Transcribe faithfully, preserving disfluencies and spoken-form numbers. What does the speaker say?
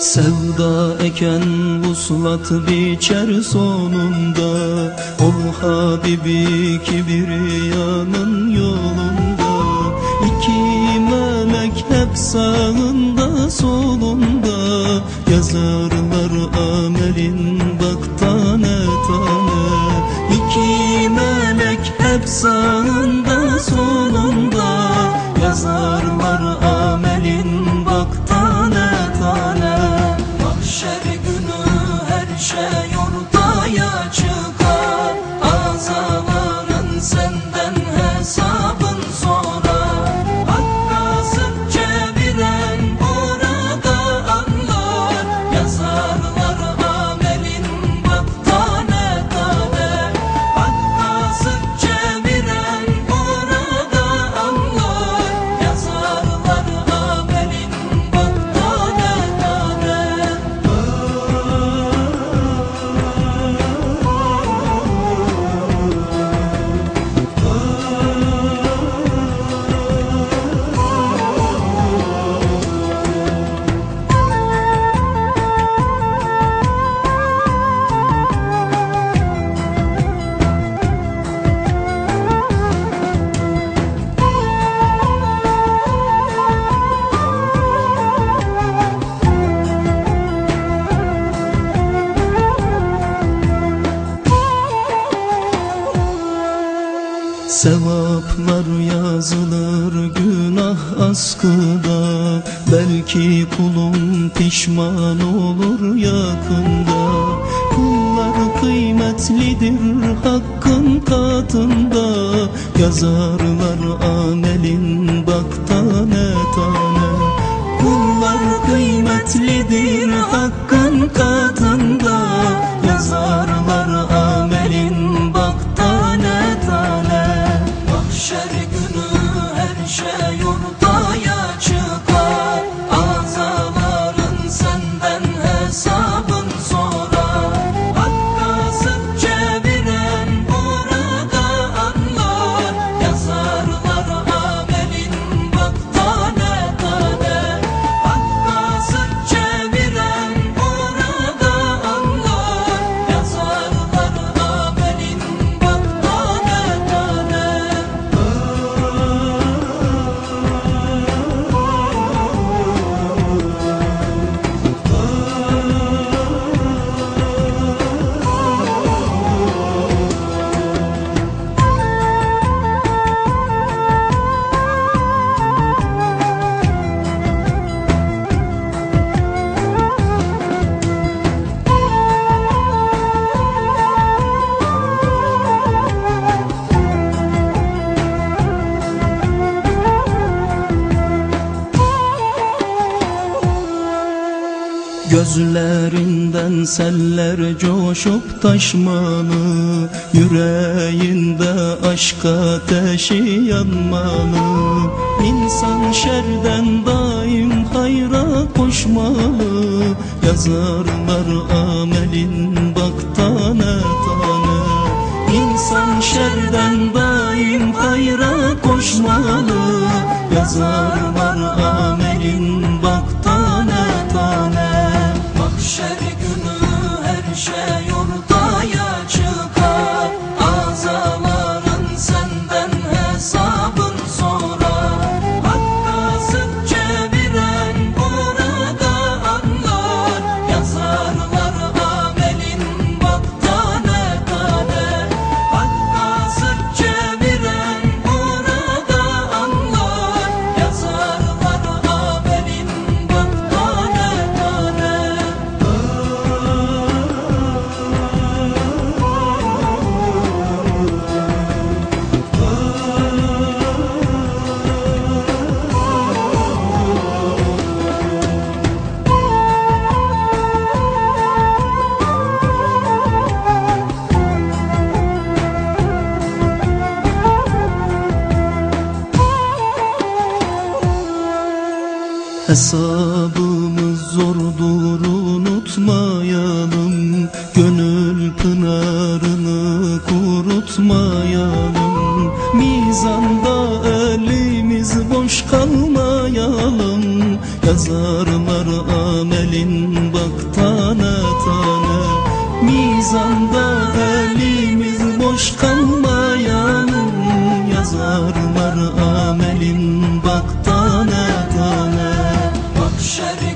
Sevda eken vuslat biçer sonunda, ol Habibi Kibriyanın yolunda. İki melek hep sağında solunda, yazarlar amelin bak tane tane. İki melek hep sağında solunda, yazarlar amelin bak tane tane. Mahşer günü her şey ortaya çıkar, azaların senden hesabın sorar. Hakka sırt çeviren burada anlar, yazarlar amelin bak tane tane. Hakka sırt çeviren burada anlar, yazarlar amelin bak tane tane. Sevaplar yazılır günah askıda, belki kulum pişman olur yakında. Kullar kıymetlidir Hakk'ın katında, yazarlar amelin bak tane tane. Kullar kıymetlidir Hakk'ın katında, yazarlar amelin bak tane tane. Mahşer günü her şey ortaya çıkar, azaların senden hesabın sorar. Hakka sırt çeviren burada anlar, yazarlar amelin bak tane tane. Hakka sırt çeviren burada anlar, yazarlar amelin bak tane tane. Gözlerinden seller coşup taşmalı, yüreğinde aşk ateşi yanmalı. İnsan şerden daim hayra koşmalı, yazarlar amelin bak tane tane. İnsan şerden daim hayra koşmalı, yazarlar amelin bak tane tane. Mahşer günü her şey ortaya çıkar, azaların senden hesabın sorar. Hakka sırt çeviren burada anlar, yazarlar amelin bak tane tane. Hakka sırt çeviren burada anlar, yazarlar amelin bak tane tane. Hesabımız zordur unutmayalım, gönül pınarını kurutmayalım. Mizanda elimiz boş kalmayalım, yazarlar amelin bak tane tane. Mizanda elimiz boş kalmayanın, yazarlar amelin bak tane tane. Mahşeri